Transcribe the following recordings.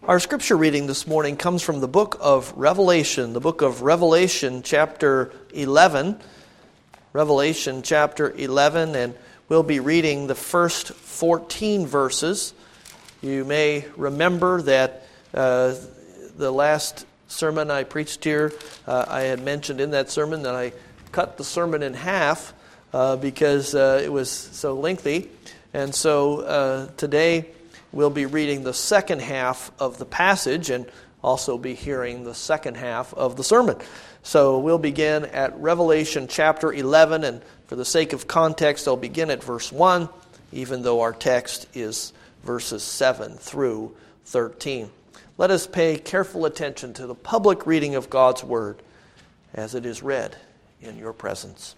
Our scripture reading this morning comes from the book of Revelation, chapter 11. Revelation chapter 11, and we'll be reading the first 14 verses. You may remember that the last sermon I preached here, I had mentioned in that sermon that I cut the sermon in half because it was so lengthy. And so today we'll be reading the second half of the passage and also be hearing the second half of the sermon. So we'll begin at Revelation chapter 11, and for the sake of context, I'll begin at verse 1, even though our text is verses 7 through 13. Let us pay careful attention to the public reading of God's Word as it is read in your presence.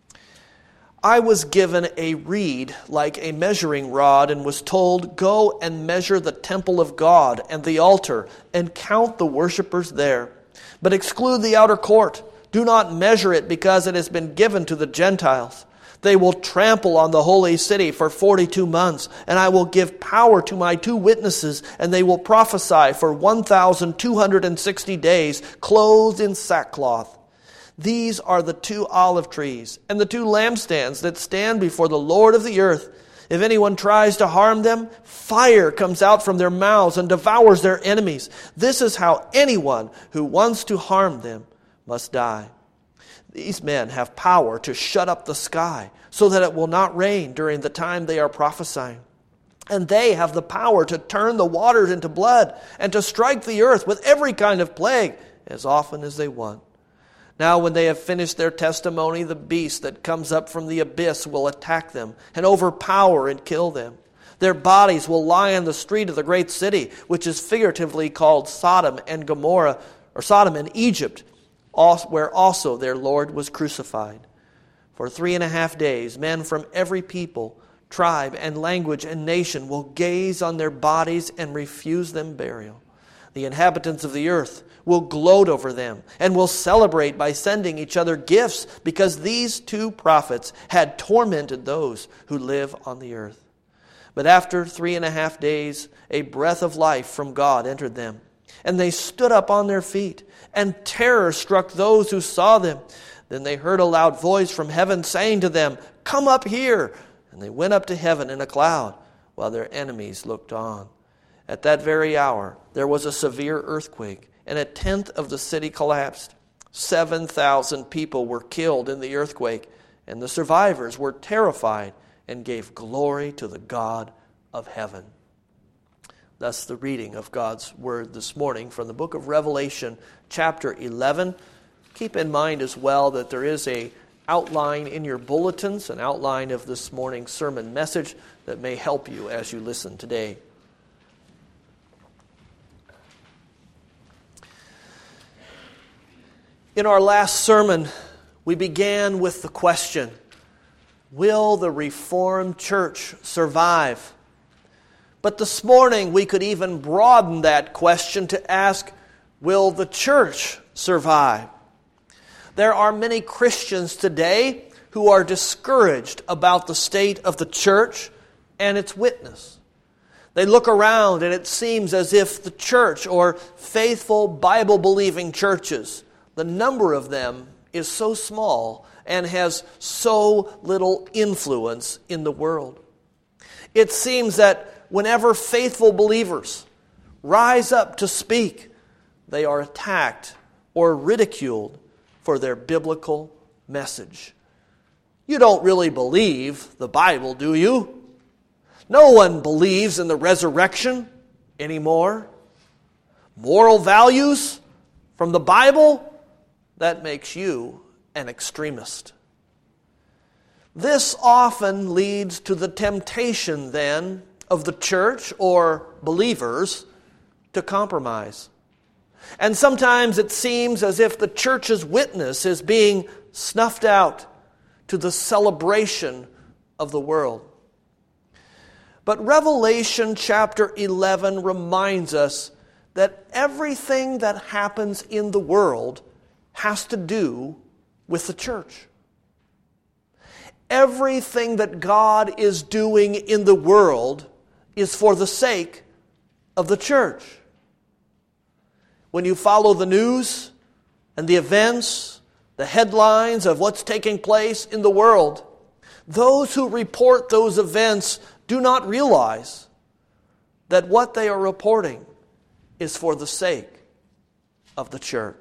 I was given a reed like a measuring rod and was told, "Go and measure the temple of God and the altar and count the worshipers there. But exclude the outer court. Do not measure it because it has been given to the Gentiles. They will trample on the holy city for 42 months, and I will give power to my 2 witnesses, and they will prophesy for 1,260 days, clothed in sackcloth. These are the 2 olive trees and the 2 lampstands that stand before the Lord of the earth. If anyone tries to harm them, fire comes out from their mouths and devours their enemies. This is how anyone who wants to harm them must die. These men have power to shut up the sky so that it will not rain during the time they are prophesying. And they have the power to turn the waters into blood and to strike the earth with every kind of plague as often as they want. Now when they have finished their testimony, the beast that comes up from the abyss will attack them and overpower and kill them. Their bodies will lie on the street of the great city, which is figuratively called Sodom and Gomorrah, or Sodom and Egypt, where also their Lord was crucified. For 3.5 days, men from every people, tribe, and language and nation will gaze on their bodies and refuse them burial. The inhabitants of the earth will gloat over them and will celebrate by sending each other gifts because these 2 prophets had tormented those who live on the earth. But after 3.5 days, a breath of life from God entered them, and they stood up on their feet, and terror struck those who saw them. Then they heard a loud voice from heaven saying to them, "Come up here." And they went up to heaven in a cloud, while their enemies looked on. At that very hour, there was a severe earthquake, and 1/10 of the city collapsed. 7,000 people were killed in the earthquake, and the survivors were terrified and gave glory to the God of heaven. Thus the reading of God's Word this morning from the book of Revelation, chapter 11. Keep in mind as well that there is an outline in your bulletins, an outline of this morning's sermon message that may help you as you listen today. In our last sermon, we began with the question, will the Reformed Church survive? But this morning, we could even broaden that question to ask, will the church survive? There are many Christians today who are discouraged about the state of the church and its witness. They look around and it seems as if the church, or faithful Bible-believing churches, the number of them is so small and has so little influence in the world. It seems that whenever faithful believers rise up to speak, they are attacked or ridiculed for their biblical message. You don't really believe the Bible, do you? No one believes in the resurrection anymore. Moral values from the Bible? That makes you an extremist. This often leads to the temptation, then, of the church or believers to compromise. And sometimes it seems as if the church's witness is being snuffed out to the celebration of the world. But Revelation chapter 11 reminds us that everything that happens in the world has to do with the church. Everything that God is doing in the world is for the sake of the church. when you follow the news and the events, the headlines of what's taking place in the world, those who report those events do not realize that what they are reporting is for the sake of the church.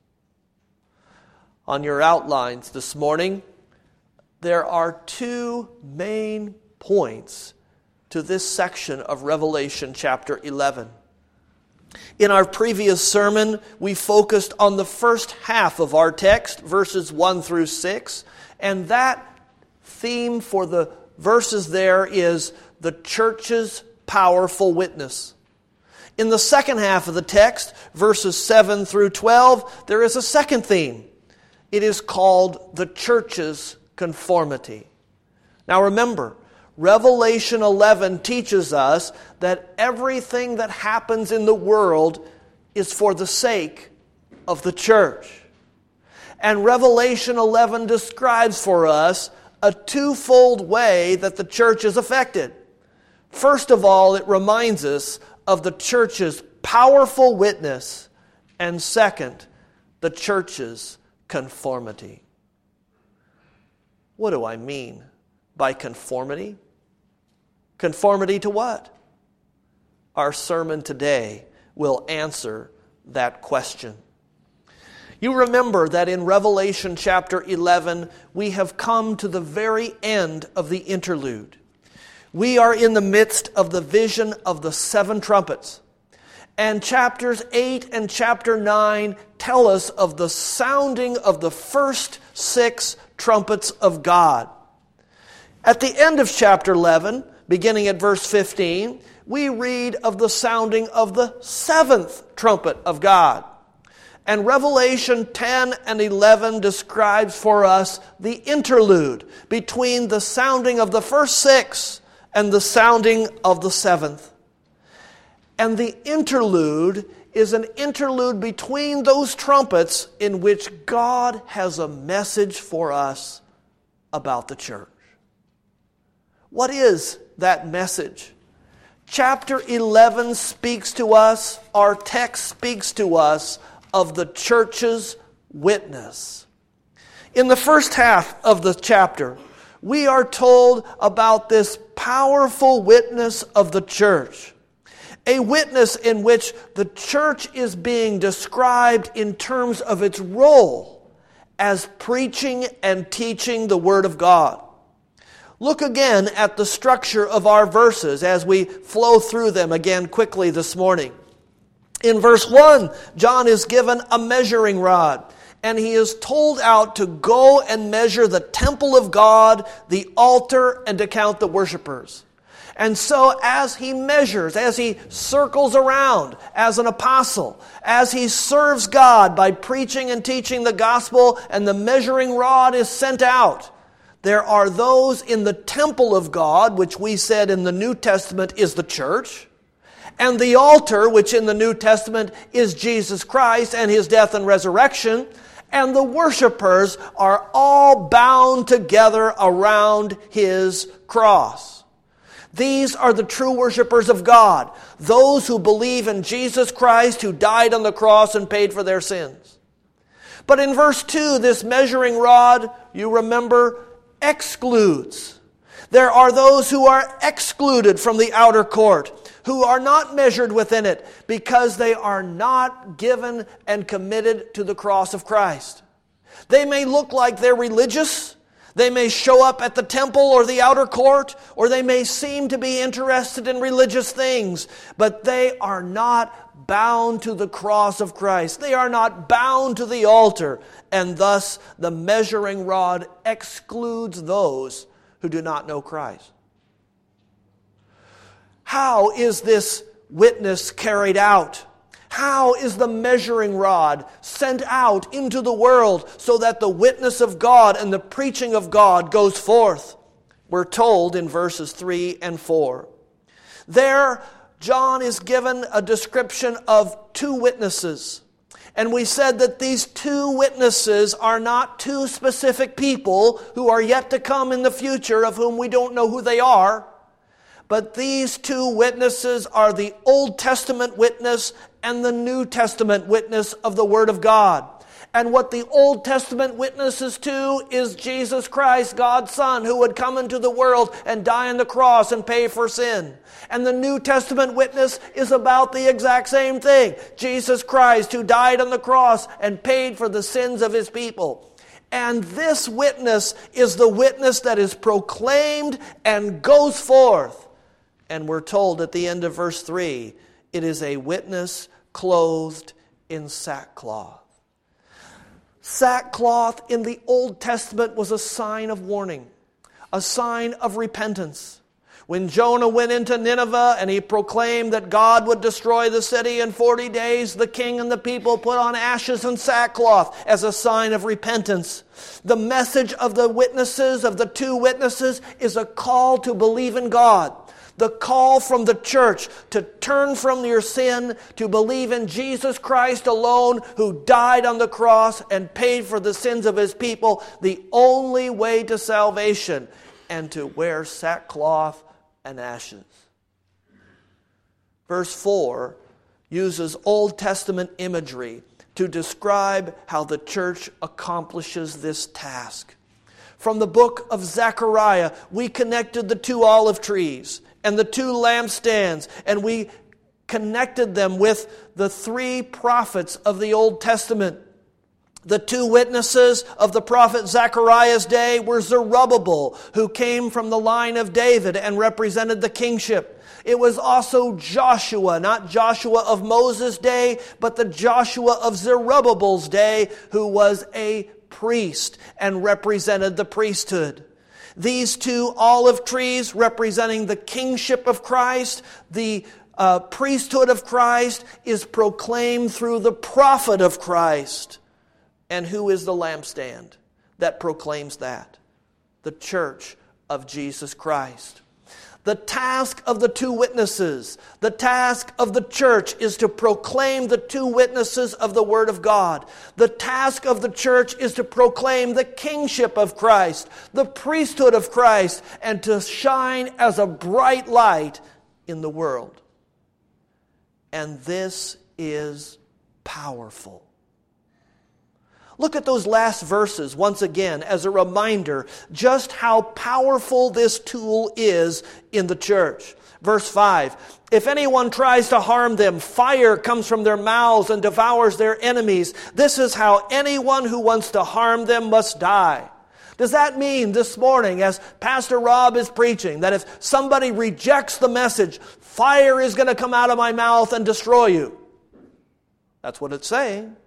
On your outlines this morning, there are two main points to this section of Revelation chapter 11. In our previous sermon, we focused on the first half of our text, verses 1 through 6, and that theme for the verses there is the church's powerful witness. In the second half of the text, verses 7 through 12, there is a second theme. It is called the church's conformity. Now remember, Revelation 11 teaches us that everything that happens in the world is for the sake of the church. And Revelation 11 describes for us a twofold way that the church is affected. First of all, it reminds us of the church's powerful witness, and second, the church's conformity. What do I mean by conformity? Conformity to what? Our sermon today will answer that question. You remember that in Revelation chapter 11, we have come to the very end of the interlude. We are in the midst of the vision of the seven trumpets. And chapters 8 and chapter 9 tell us of the sounding of the first 6 trumpets of God. At the end of chapter 11, beginning at verse 15, we read of the sounding of the 7th trumpet of God. And Revelation 10 and 11 describes for us the interlude between the sounding of the first 6 and the sounding of the 7th. And the interlude is an interlude between those trumpets in which God has a message for us about the church. What is that message? Chapter 11 speaks to us, our text speaks to us of the church's witness. In the first half of the chapter, we are told about this powerful witness of the church. A witness in which the church is being described in terms of its role as preaching and teaching the Word of God. Look again at the structure of our verses as we flow through them again quickly this morning. In verse 1, John is given a measuring rod, and he is told out to go and measure the temple of God, the altar, and to count the worshipers. And so as he measures, as he circles around as an apostle, as he serves God by preaching and teaching the gospel, and the measuring rod is sent out, there are those in the temple of God, which we said in the New Testament is the church, and the altar, which in the New Testament is Jesus Christ and His death and resurrection, and the worshipers are all bound together around His cross. These are the true worshipers of God, those who believe in Jesus Christ who died on the cross and paid for their sins. But in verse 2, this measuring rod, you remember, excludes. There are those who are excluded from the outer court, who are not measured within it because they are not given and committed to the cross of Christ. They may look like they're religious. They may show up at the temple or the outer court, or they may seem to be interested in religious things, but they are not bound to the cross of Christ. They are not bound to the altar, and thus the measuring rod excludes those who do not know Christ. How is this witness carried out? How is the measuring rod sent out into the world so that the witness of God and the preaching of God goes forth? We're told in verses 3 and 4. There, John is given a description of 2 witnesses. And we said that these 2 witnesses are not 2 specific people who are yet to come in the future of whom we don't know who they are, But these two witnesses are the Old Testament witness and the New Testament witness of the Word of God. And what the Old Testament witnesses to is Jesus Christ, God's Son, who would come into the world and die on the cross and pay for sin. And the New Testament witness is about the exact same thing. Jesus Christ, who died on the cross and paid for the sins of His people. And this witness is the witness that is proclaimed and goes forth. And we're told at the end of verse 3, it is a witness clothed in sackcloth. Sackcloth in the Old Testament was a sign of warning, a sign of repentance. When Jonah went into Nineveh and he proclaimed that God would destroy the city in 40 days, the king and the people put on ashes and sackcloth as a sign of repentance. The message of the witnesses, of the two witnesses, is a call to believe in God. The call from the church to turn from your sin, to believe in Jesus Christ alone, who died on the cross and paid for the sins of His people, the only way to salvation, and to wear sackcloth and ashes. Verse 4 uses Old Testament imagery to describe how the church accomplishes this task. From the book of Zechariah, we connected the two olive trees and the two lampstands, and we connected them with the three prophets of the Old Testament. The two witnesses of the prophet Zechariah's day were Zerubbabel, who came from the line of David and represented the kingship. It was also Joshua, not Joshua of Moses' day, but the Joshua of Zerubbabel's day, who was a priest and represented the priesthood. These two olive trees representing the kingship of Christ, the priesthood of Christ, is proclaimed through the prophet of Christ. And who is the lampstand that proclaims that? The church of Jesus Christ. The task of the two witnesses, the task of the church, is to proclaim the two witnesses of the Word of God. The task of the church is to proclaim the kingship of Christ, the priesthood of Christ, and to shine as a bright light in the world. And this is powerful. Look at those last verses once again as a reminder just how powerful this tool is in the church. Verse 5, if anyone tries to harm them, fire comes from their mouths and devours their enemies. This is how anyone who wants to harm them must die. Does that mean this morning, as Pastor Rob is preaching, that if somebody rejects the message, fire is going to come out of my mouth and destroy you? That's what it's saying.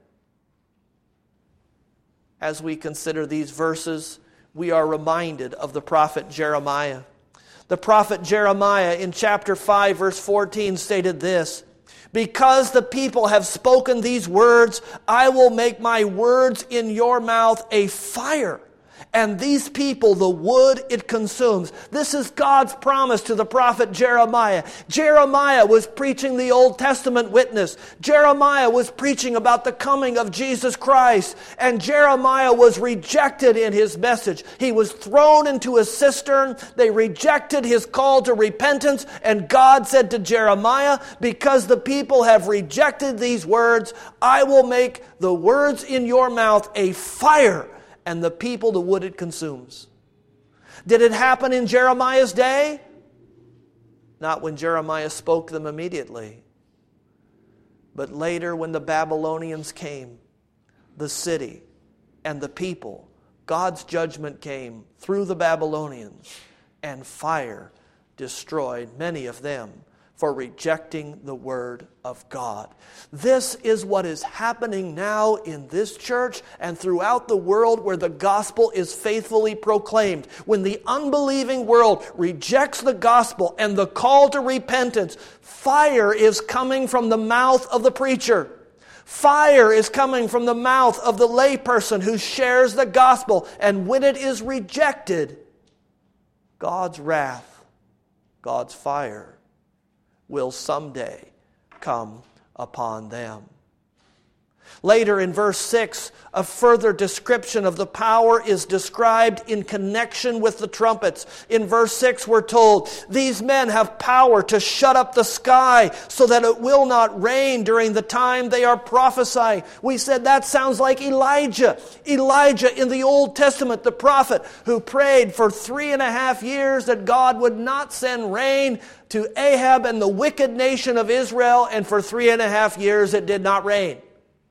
As we consider these verses, we are reminded of the prophet Jeremiah. The prophet Jeremiah in chapter 5, verse 14 stated this, because the people have spoken these words, I will make my words in your mouth a fire, and these people, the wood it consumes. This is God's promise to the prophet Jeremiah. Jeremiah was preaching the Old Testament witness. Jeremiah was preaching about the coming of Jesus Christ. And Jeremiah was rejected in his message. He was thrown into a cistern. They rejected his call to repentance. And God said to Jeremiah, because the people have rejected these words, I will make the words in your mouth a fire, and the people the wood it consumes. Did it happen in Jeremiah's day? Not when Jeremiah spoke them immediately. But later when the Babylonians came, the city and the people, God's judgment came through the Babylonians, and fire destroyed many of them for rejecting the Word of God. This is what is happening now in this church and throughout the world where the gospel is faithfully proclaimed. When the unbelieving world rejects the gospel and the call to repentance, fire is coming from the mouth of the preacher. Fire is coming from the mouth of the layperson who shares the gospel. And when it is rejected, God's wrath, God's fire, will someday come upon them. Later in verse 6, a further description of the power is described in connection with the trumpets. In verse 6 we're told, these men have power to shut up the sky so that it will not rain during the time they are prophesying. We said that sounds like Elijah. Elijah in the Old Testament, the prophet who prayed for 3.5 years that God would not send rain to Ahab and the wicked nation of Israel, and for 3.5 years it did not rain.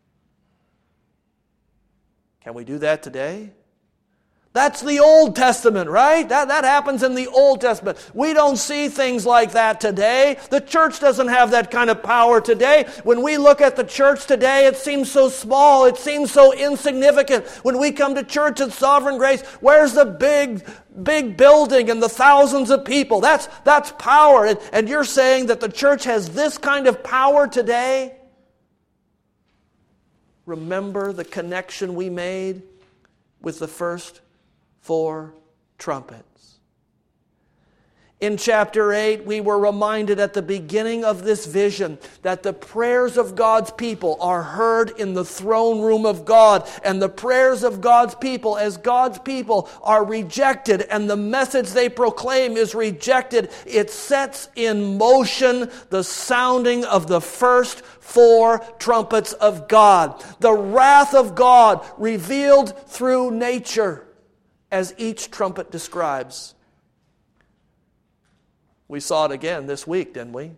Can we do that today? That's the Old Testament, right? That happens in the Old Testament. We don't see things like that today. The church doesn't have that kind of power today. When we look at the church today, it seems so small. It seems so insignificant. When we come to church at Sovereign Grace, where's the big building and the thousands of people? That's power. And you're saying that the church has this kind of power today? Remember the connection we made with the first 4 trumpets. In chapter 8, we were reminded at the beginning of this vision that the prayers of God's people are heard in the throne room of God, and the prayers of God's people as God's people are rejected and the message they proclaim is rejected. It sets in motion the sounding of the first 4 trumpets of God. The wrath of God revealed through nature, as each trumpet describes. We saw it again this week, didn't we?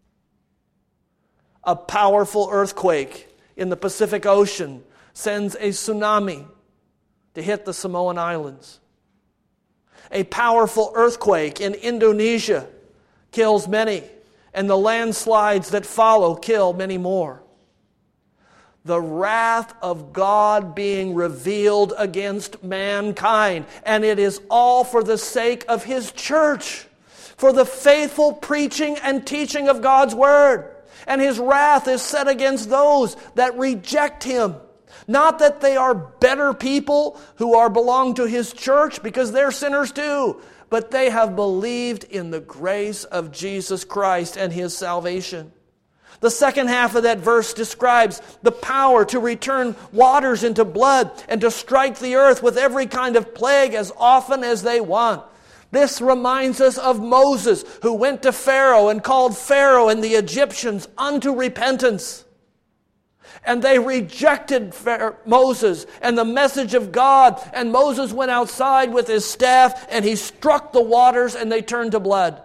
A powerful earthquake in the Pacific Ocean sends a tsunami to hit the Samoan Islands. A powerful earthquake in Indonesia kills many, and the landslides that follow kill many more. The wrath of God being revealed against mankind, and it is all for the sake of His church, for the faithful preaching and teaching of God's Word. And His wrath is set against those that reject Him. Not that they are better people who belong to His church, because they're sinners too, but they have believed in the grace of Jesus Christ and His salvation. The second half of that verse describes the power to return waters into blood and to strike the earth with every kind of plague as often as they want. This reminds us of Moses, who went to Pharaoh and called Pharaoh and the Egyptians unto repentance. And they rejected Moses and the message of God. And Moses went outside with his staff and he struck the waters and they turned to blood.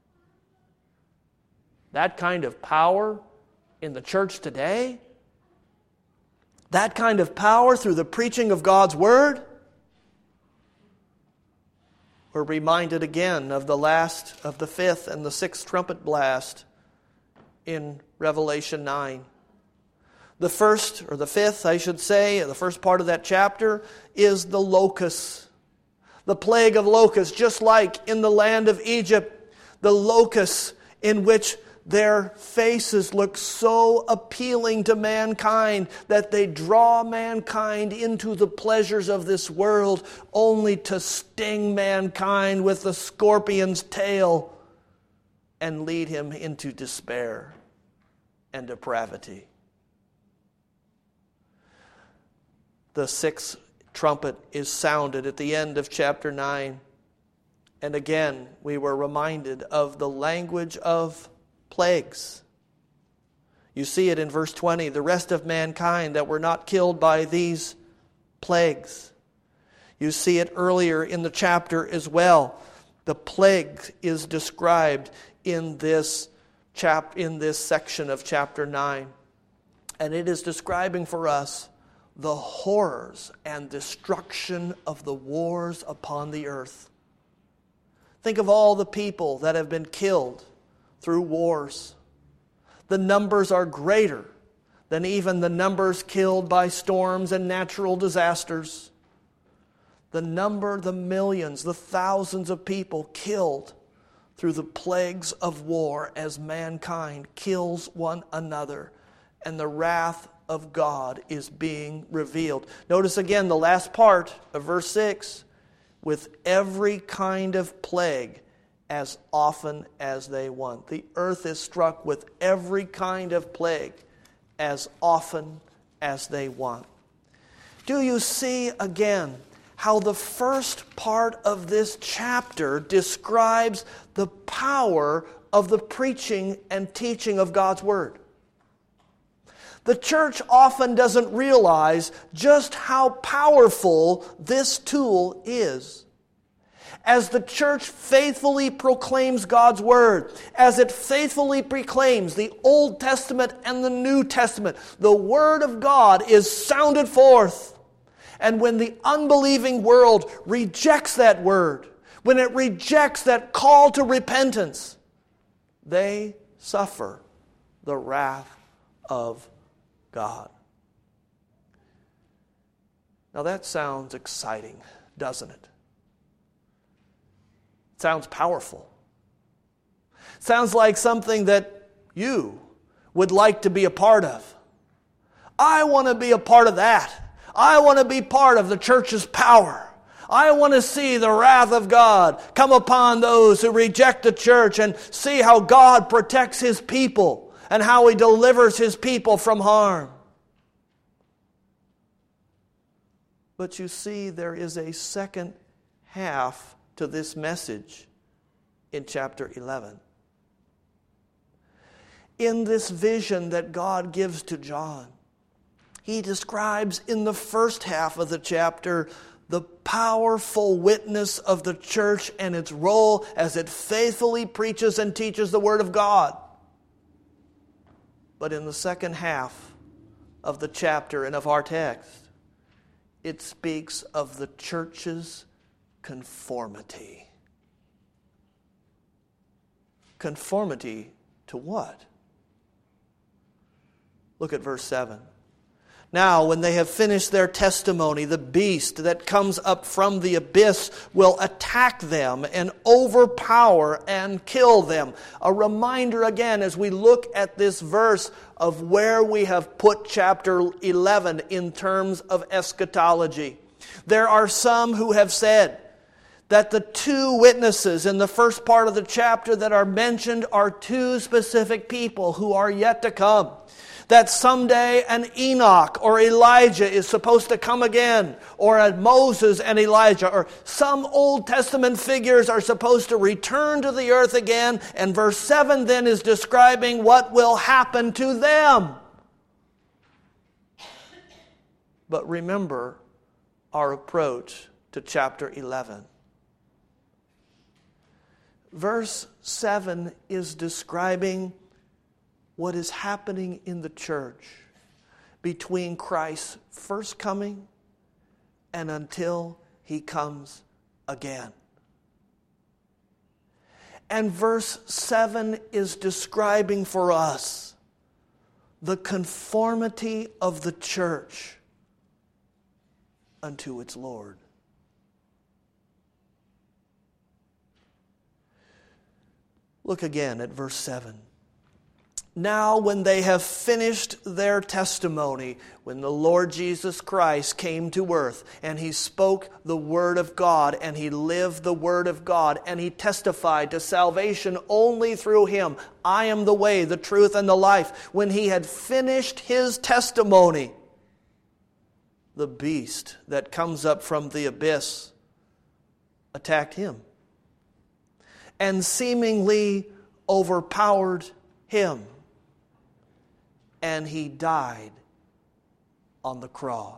That kind of power in the church today, that kind of power through the preaching of God's Word. We're reminded again of the 5th and the 6th trumpet blast in Revelation 9. The first, or the 5th, I should say, the first part of that chapter is the locusts. The plague of locusts, just like in the land of Egypt, the locusts in which their faces look so appealing to mankind that they draw mankind into the pleasures of this world, only to sting mankind with the scorpion's tail and lead him into despair and depravity. The 6th trumpet is sounded at the end of chapter 9. And again, we were reminded of the language of plagues. You see it in verse 20, the rest of mankind that were not killed by these plagues. You see it earlier in the chapter as well. The plague is described in this section of chapter 9. And it is describing for us the horrors and destruction of the wars upon the earth. Think of all the people that have been killed through wars. The numbers are greater than even the numbers killed by storms and natural disasters. The millions, the thousands of people killed through the plagues of war as mankind kills one another, and the wrath of God is being revealed. Notice again the last part of verse 6, with every kind of plague as often as they want. The earth is struck with every kind of plague as often as they want. Do you see again how the first part of this chapter describes the power of the preaching and teaching of God's Word? The church often doesn't realize just how powerful this tool is. As the church faithfully proclaims God's Word, as it faithfully proclaims the Old Testament and the New Testament, the Word of God is sounded forth. And when the unbelieving world rejects that Word, when it rejects that call to repentance, they suffer the wrath of God. Now that sounds exciting, doesn't it? It sounds powerful. It sounds like something that you would like to be a part of. I want to be a part of that. I want to be part of the church's power. I want to see the wrath of God come upon those who reject the church and see how God protects His people and how He delivers His people from harm. But you see, there is a second half to this message in chapter 11. In this vision that God gives to John, he describes in the first half of the chapter the powerful witness of the church and its role as it faithfully preaches and teaches the Word of God. But in the second half of the chapter and of our text, it speaks of the church's conformity. Conformity to what? Look at verse 7. Now, when they have finished their testimony, the beast that comes up from the abyss will attack them and overpower and kill them. A reminder again as we look at this verse of where we have put chapter 11 in terms of eschatology. There are some who have said that the two witnesses in the first part of the chapter that are mentioned are two specific people who are yet to come. That someday an Enoch or Elijah is supposed to come again, or a Moses and Elijah, or some Old Testament figures are supposed to return to the earth again, and verse 7 then is describing what will happen to them. But remember our approach to chapter 11. Verse 7 is describing what is happening in the church between Christ's first coming and until He comes again. And verse 7 is describing for us the conformity of the church unto its Lord. Look again at verse 7. Now, when they have finished their testimony, when the Lord Jesus Christ came to earth and He spoke the Word of God and He lived the Word of God and He testified to salvation only through Him, I am the way, the truth, and the life. When He had finished His testimony, the beast that comes up from the abyss attacked Him and seemingly overpowered Him. And He died on the cross.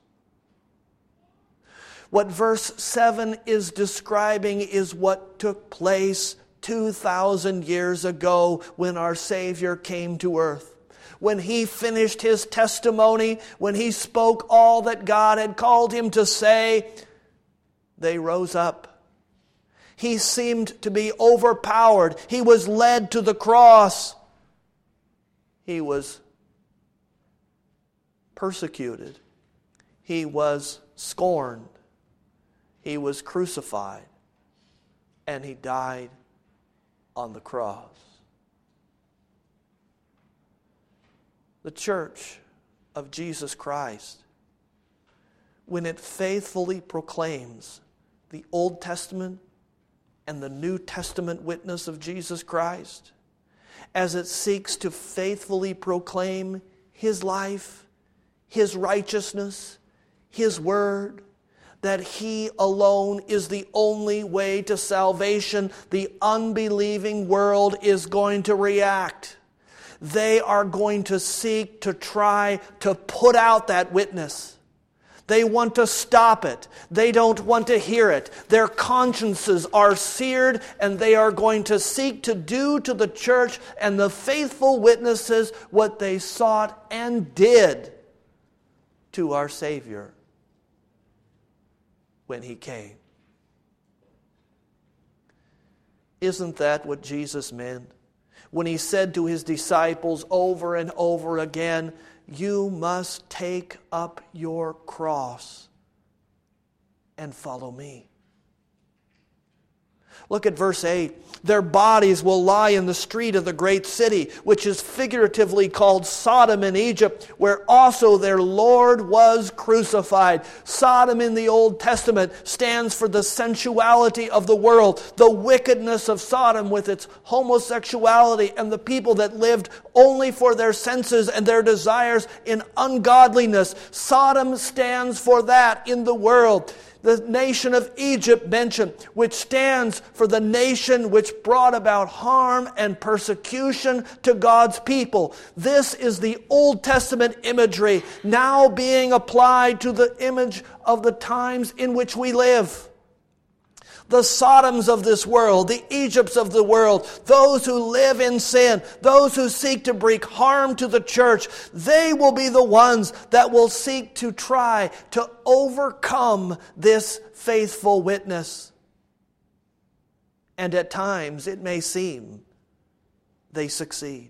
What verse 7 is describing is what took place 2,000 years ago when our Savior came to earth. When He finished His testimony, when He spoke all that God had called Him to say, they rose up. He seemed to be overpowered. He was led to the cross. He was persecuted. He was scorned. He was crucified. And He died on the cross. The church of Jesus Christ, when it faithfully proclaims the Old Testament and the New Testament witness of Jesus Christ, as it seeks to faithfully proclaim His life, His righteousness, His word, that He alone is the only way to salvation, the unbelieving world is going to react. They are going to seek to try to put out that witness. They want to stop it. They don't want to hear it. Their consciences are seared, and they are going to seek to do to the church and the faithful witnesses what they sought and did to our Savior when He came. Isn't that what Jesus meant when He said to His disciples over and over again, "You must take up your cross and follow me"? Look at verse 8. Their bodies will lie in the street of the great city, which is figuratively called Sodom in Egypt, where also their Lord was crucified. Sodom in the Old Testament stands for the sensuality of the world, the wickedness of Sodom with its homosexuality and the people that lived only for their senses and their desires in ungodliness. Sodom stands for that in the world. The nation of Egypt mentioned, which stands for the nation which brought about harm and persecution to God's people. This is the Old Testament imagery now being applied to the image of the times in which we live. The Sodoms of this world, the Egypts of the world, those who live in sin, those who seek to bring harm to the church, they will be the ones that will seek to try to overcome this faithful witness. And at times it may seem they succeed.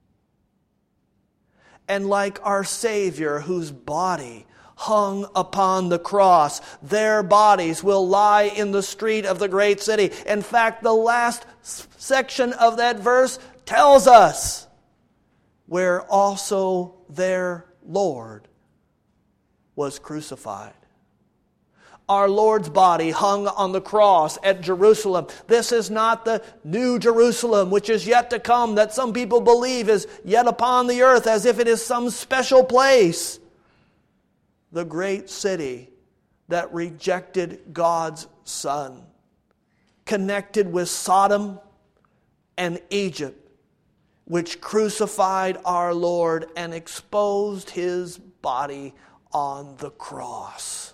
And like our Savior, whose body hung upon the cross, their bodies will lie in the street of the great city. In fact, the last section of that verse tells us where also their Lord was crucified. Our Lord's body hung on the cross at Jerusalem. This is not the new Jerusalem, which is yet to come, that some people believe is yet upon the earth, as if it is some special place. The great city that rejected God's Son, connected with Sodom and Egypt, which crucified our Lord and exposed His body on the cross.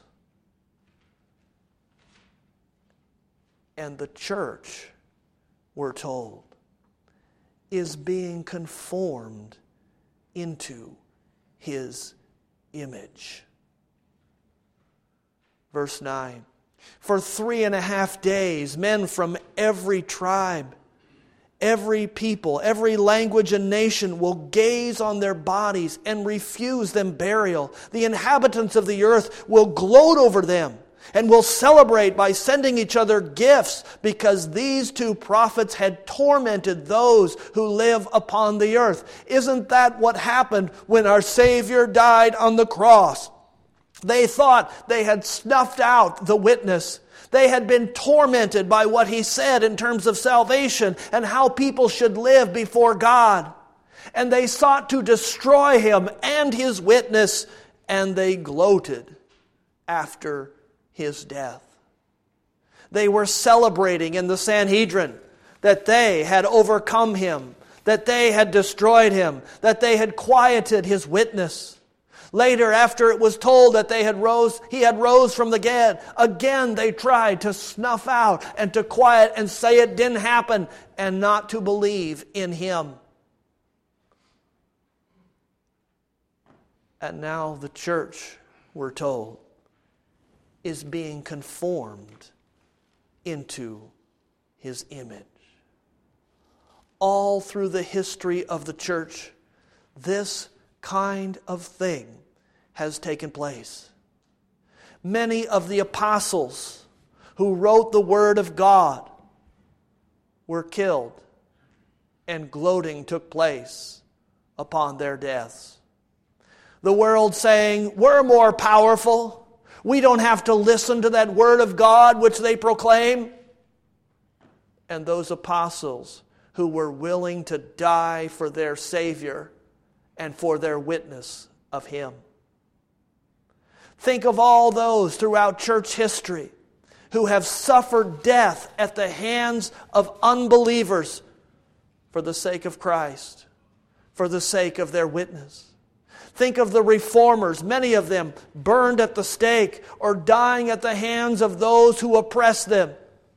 And the church, we're told, is being conformed into His image. Verse 9, for 3.5 days, men from every tribe, every people, every language and nation will gaze on their bodies and refuse them burial. The inhabitants of the earth will gloat over them and will celebrate by sending each other gifts, because these two prophets had tormented those who live upon the earth. Isn't that what happened when our Savior died on the cross? They thought they had snuffed out the witness. They had been tormented by what He said in terms of salvation and how people should live before God. And they sought to destroy Him and His witness, and they gloated after His death. They were celebrating in the Sanhedrin that they had overcome Him, that they had destroyed Him, that they had quieted His witness. Later, after it was told that He had rose from the dead, again they tried to snuff out and to quiet and say it didn't happen and not to believe in Him. And now the church, we're told, is being conformed into His image. All through the history of the church, this kind of thing has taken place. Many of the apostles who wrote the Word of God were killed, and gloating took place upon their deaths. The world saying, we're more powerful. We don't have to listen to that Word of God which they proclaim. And those apostles who were willing to die for their Savior and for their witness of Him. Think of all those throughout church history who have suffered death at the hands of unbelievers for the sake of Christ, for the sake of their witness. Think of the reformers, many of them burned at the stake or dying at the hands of those who oppress them.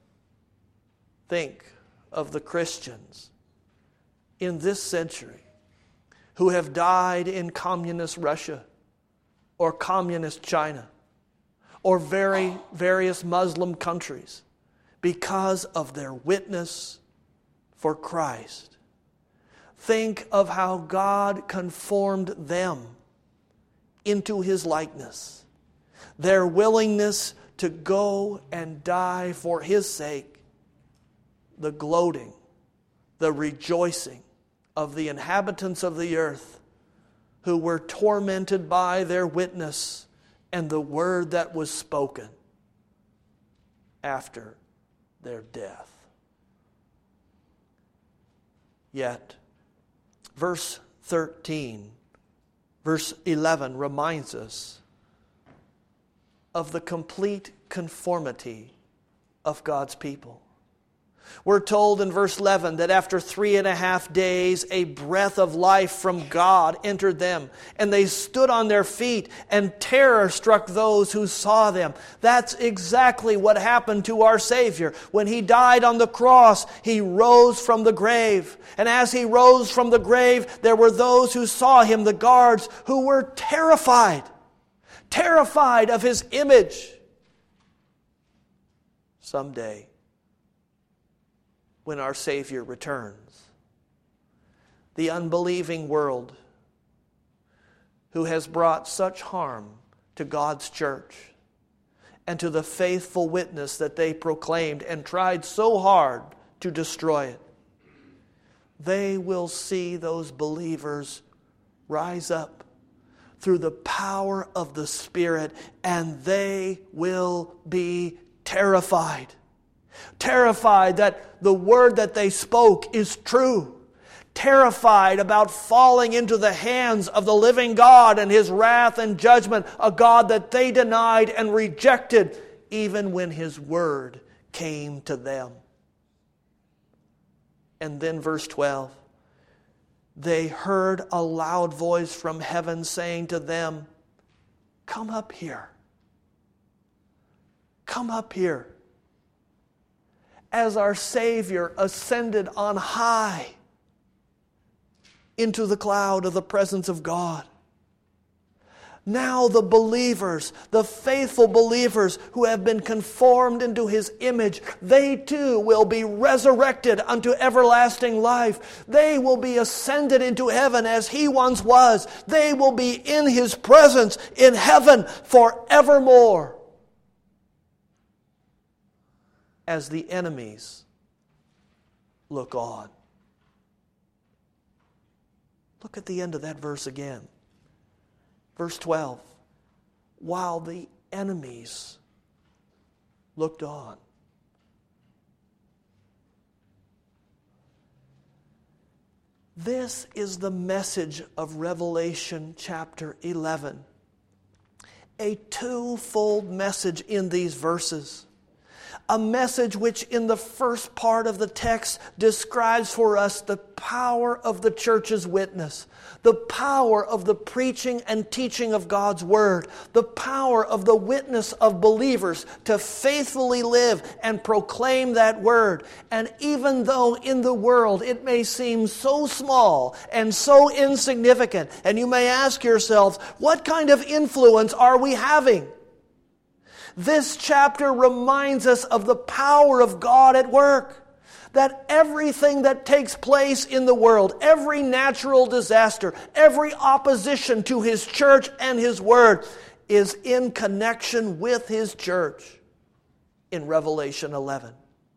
Think of the Christians in this century who have died in communist Russia or communist China or various Muslim countries because of their witness for Christ. Think of how God conformed them into His likeness. Their willingness to go and die for His sake. The gloating, the rejoicing of the inhabitants of the earth who were tormented by their witness and the word that was spoken after their death. Yet, verse 11 reminds us of the complete conformity of God's people. We're told in verse 11 that after 3.5 days, a breath of life from God entered them, and they stood on their feet, and terror struck those who saw them. That's exactly what happened to our Savior. When He died on the cross, He rose from the grave. And as He rose from the grave, there were those who saw Him, the guards, who were terrified of His image. Someday, when our Savior returns, the unbelieving world who has brought such harm to God's church and to the faithful witness that they proclaimed and tried so hard to destroy it, they will see those believers rise up through the power of the Spirit, and they will be terrified. Terrified that the word that they spoke is true. Terrified about falling into the hands of the living God and His wrath and judgment, a God that they denied and rejected even when His word came to them. And then verse 12, they heard a loud voice from heaven saying to them, "Come up here. Come up here." As our Savior ascended on high into the cloud of the presence of God, now the believers, the faithful believers who have been conformed into His image, they too will be resurrected unto everlasting life. They will be ascended into heaven as He once was. They will be in His presence in heaven forevermore. As the enemies look on. Look at the end of that verse again. Verse 12. While the enemies looked on. This is the message of Revelation chapter 11. A twofold message in these verses. A message which in the first part of the text describes for us the power of the church's witness, the power of the preaching and teaching of God's Word, the power of the witness of believers to faithfully live and proclaim that Word. And even though in the world it may seem so small and so insignificant, and you may ask yourselves, what kind of influence are we having? This chapter reminds us of the power of God at work. That everything that takes place in the world, every natural disaster, every opposition to His church and His Word is in connection with His church in Revelation 11.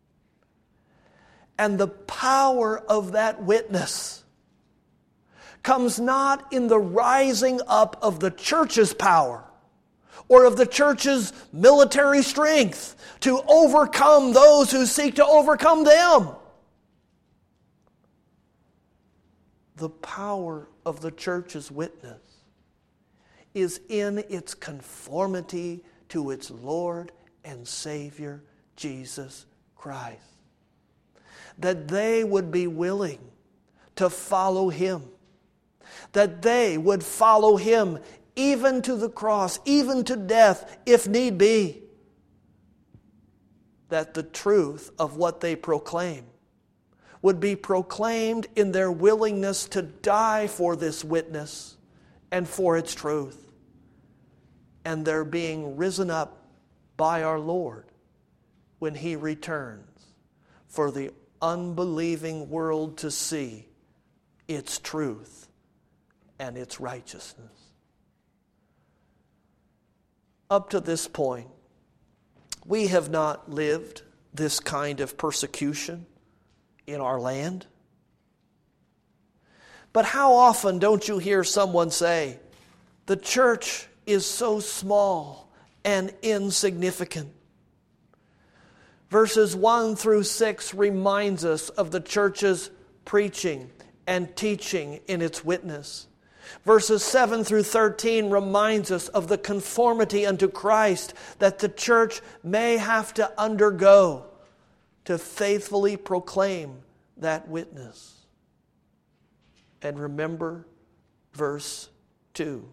And the power of that witness comes not in the rising up of the church's power, or of the church's military strength to overcome those who seek to overcome them. The power of the church's witness is in its conformity to its Lord and Savior, Jesus Christ. That they would be willing to follow Him. That they would follow Him even to the cross, even to death, if need be. That the truth of what they proclaim would be proclaimed in their willingness to die for this witness and for its truth. And their being risen up by our Lord when He returns for the unbelieving world to see its truth and its righteousness. Up to this point, we have not lived this kind of persecution in our land. But how often don't you hear someone say, the church is so small and insignificant? Verses 1 through 6 reminds us of the church's preaching and teaching in its witness. Verses 7 through 13 reminds us of the conformity unto Christ that the church may have to undergo to faithfully proclaim that witness. And remember verse 2.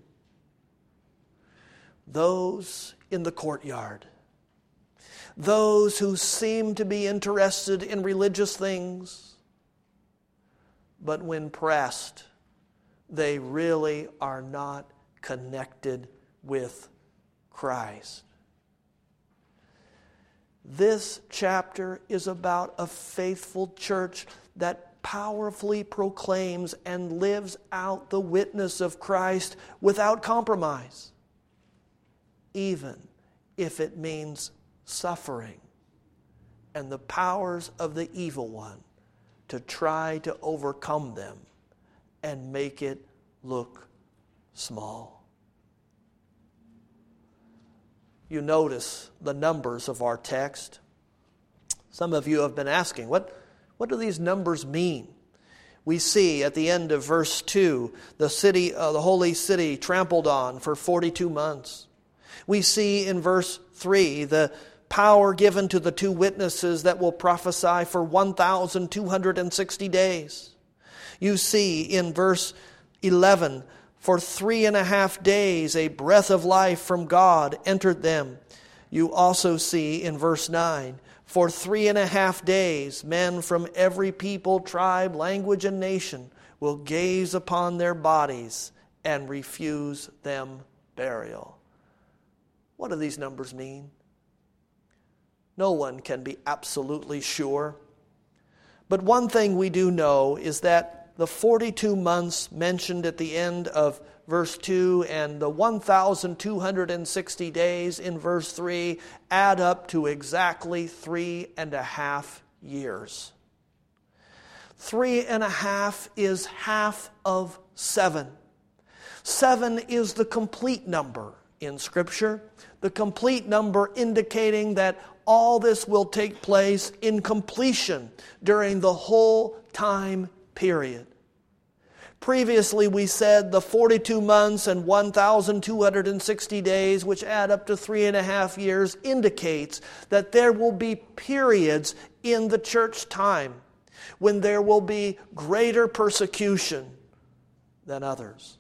Those in the courtyard, those who seem to be interested in religious things, but when pressed, they really are not connected with Christ. This chapter is about a faithful church that powerfully proclaims and lives out the witness of Christ without compromise, even if it means suffering and the powers of the evil one to try to overcome them and make it look small. You notice the numbers of our text. Some of you have been asking, what do these numbers mean? We see at the end of verse 2, the holy city trampled on for 42 months. We see in verse 3 the power given to the two witnesses that will prophesy for 1,260 days. You see in verse 11, for 3.5 days a breath of life from God entered them. You also see in verse 9, for 3.5 days men from every people, tribe, language, and nation will gaze upon their bodies and refuse them burial. What do these numbers mean? No one can be absolutely sure. But one thing we do know is that the 42 months mentioned at the end of verse 2 and the 1,260 days in verse 3 add up to exactly 3.5 years. 3.5 is half of 7. 7 is the complete number in Scripture, the complete number indicating that all this will take place in completion during the whole time period. Previously we said the 42 months and 1,260 days, which add up to 3.5 years, indicates that there will be periods in the church time when there will be greater persecution than others.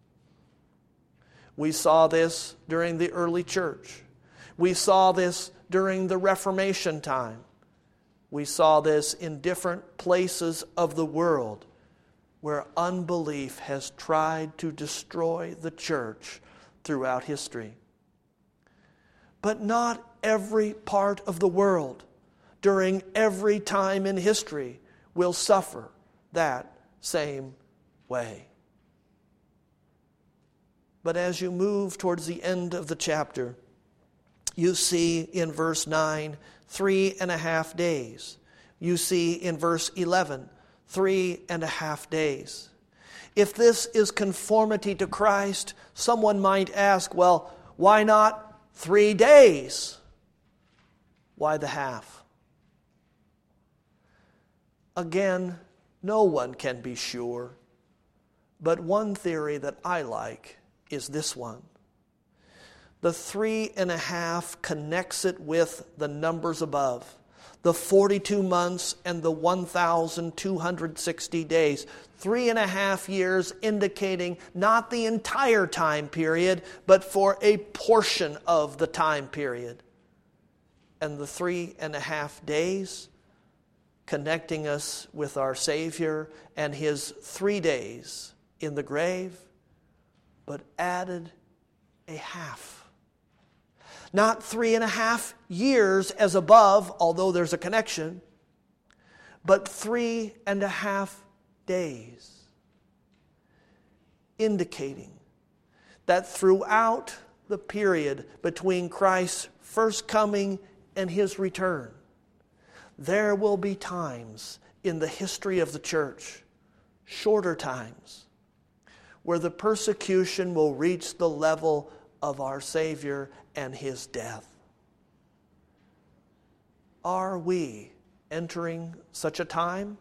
We saw this during the early church. We saw this during the Reformation time. We saw this in different places of the world where unbelief has tried to destroy the church throughout history. But not every part of the world during every time in history will suffer that same way. But as you move towards the end of the chapter, you see in verse 9, 3.5 days. You see in verse 11, 3.5 days. If this is conformity to Christ, someone might ask, well, why not 3 days? Why the half? Again, no one can be sure, but one theory that I like is this one. The 3.5 connects it with the numbers above, the 42 months and the 1,260 days. 3.5 years indicating not the entire time period, but for a portion of the time period. And the 3.5 days connecting us with our Savior and His 3 days in the grave, but added a half. Not 3.5 years as above, although there's a connection, but 3.5 days, indicating that throughout the period between Christ's first coming and His return, there will be times in the history of the church, shorter times, where the persecution will reach the level of our Savior and His death. Are we entering such a time?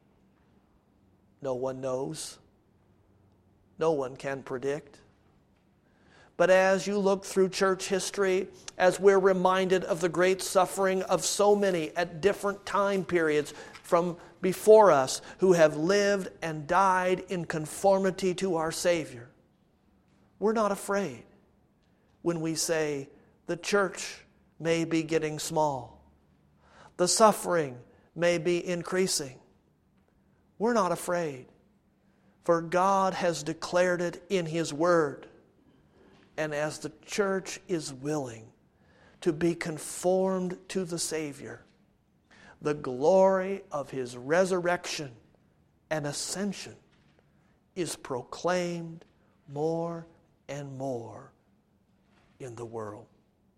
No one knows. No one can predict. But as you look through church history, as we're reminded of the great suffering of so many at different time periods from before us who have lived and died in conformity to our Savior, we're not afraid when we say the church may be getting small, the suffering may be increasing. We're not afraid, for God has declared it in His Word. And as the church is willing to be conformed to the Savior, the glory of His resurrection and ascension is proclaimed more and more in the world.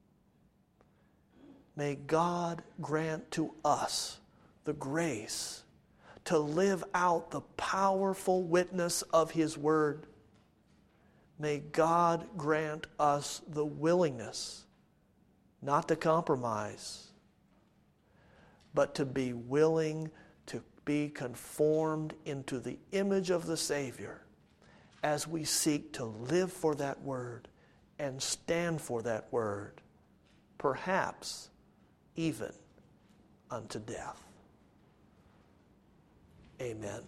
May God grant to us the grace to live out the powerful witness of His Word. May God grant us the willingness not to compromise, but to be willing to be conformed into the image of the Savior as we seek to live for that Word and stand for that Word, perhaps even unto death. Amen.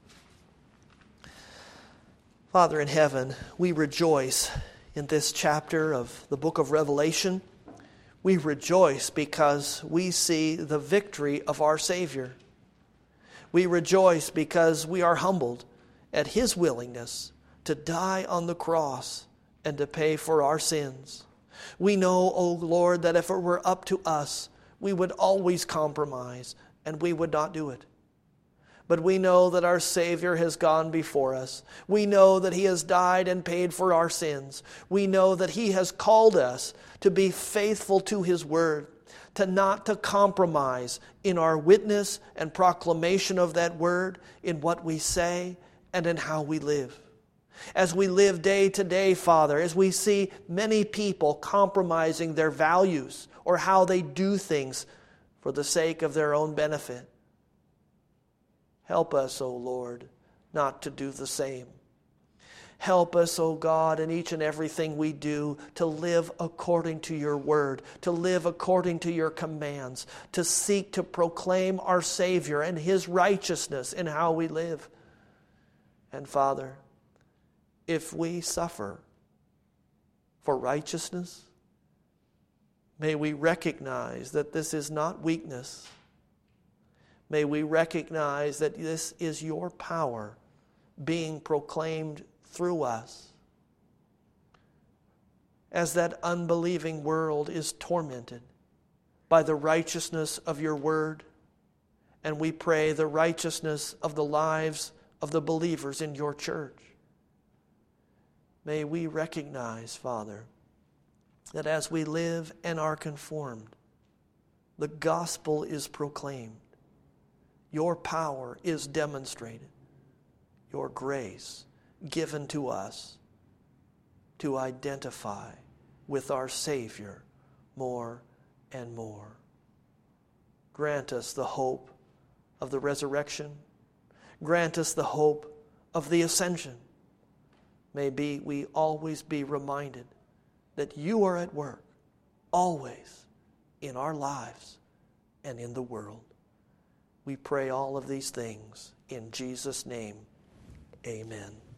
Father in heaven, we rejoice in this chapter of the book of Revelation. We rejoice because we see the victory of our Savior. We rejoice because we are humbled at His willingness to die on the cross and to pay for our sins. We know, O Lord, that if it were up to us, we would always compromise and we would not do it. But we know that our Savior has gone before us. We know that He has died and paid for our sins. We know that He has called us to be faithful to His Word, to not to compromise in our witness and proclamation of that Word, in what we say and in how we live. As we live day to day, Father, as we see many people compromising their values or how they do things for the sake of their own benefit, help us, O Lord, not to do the same. Help us, O God, in each and everything we do to live according to Your Word, to live according to Your commands, to seek to proclaim our Savior and His righteousness in how we live. And Father, if we suffer for righteousness, may we recognize that this is not weakness. May we recognize that this is Your power being proclaimed through us. As that unbelieving world is tormented by the righteousness of Your Word, and we pray the righteousness of the lives of the believers in Your church, may we recognize, Father, that as we live and are conformed, the gospel is proclaimed. Your power is demonstrated. Your grace given to us to identify with our Savior more and more. Grant us the hope of the resurrection. Grant us the hope of the ascension. may we always be reminded that you are at work, always, in our lives and in the world. We pray all of these things in Jesus' name. Amen.